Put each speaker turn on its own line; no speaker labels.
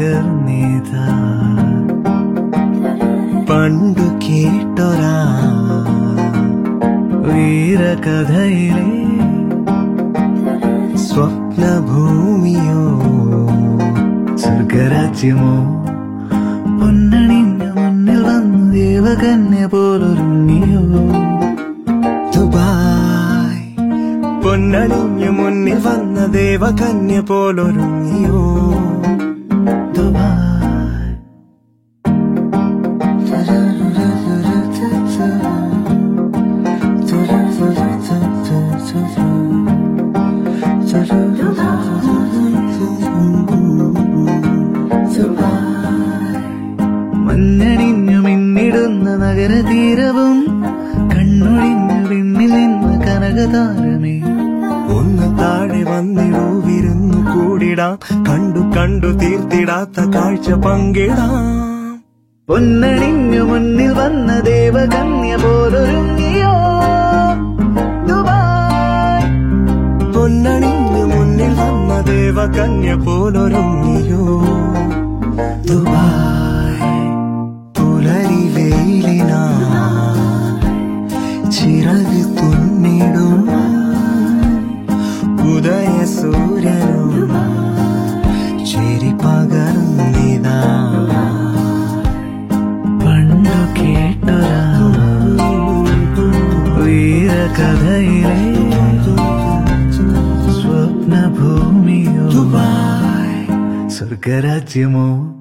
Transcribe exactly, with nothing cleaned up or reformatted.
പകർന്നേതാ പണ്ടു കേട്ടൊരാ വീരകഥയിലെ സ്വപ്നഭൂമിയോ സ്വർഗരാജ്യമോ പൊന്നണിഞ്ഞ മുന്നിൽ വന്നു ദേവകന്യ പോലൊരുങ്ങിയോ ദുബായ് പൊന്നണിഞ്ഞ മുന്നിൽ വന്ന ദേവകന്യ പോലൊരുങ്ങിയോ ദുബായ് മഞ്ഞണിഞ്ഞു മിന്നിടുന്ന നഗരതീരവും കണ്ണൊഴിഞ്ഞു വിണ്ണിൽ നിന്ന് കനകതാരമേ ഒന്ന് താഴെ വന്നിടൂ വിരുന്നു കൂടിടാം കണ്ടു കണ്ടു തീർത്തിടാത്ത കാഴ്ച പങ്കിടാം പൊന്നണിഞ്ഞു മുന്നിൽ വന്ന ദേവകന്യ പോലൊരുങ്ങിയോ ദുബായ് പൊന്നണിഞ്ഞു മുന്നിൽ വന്ന ദേവകന്യ പോലൊരുങ്ങിയോ ദുബായ് പുലരി വെയിലിനാ ചിറക് തുന്നിടും ഉദയ സൂര്യനും ചിരി പകർന്നിതാ പണ്ടു കേട്ടൊരാ വീരകഥയിലെ സ്വപ്നഭൂമിയോ ദുബായ് സ്വർഗരാജ്യമോ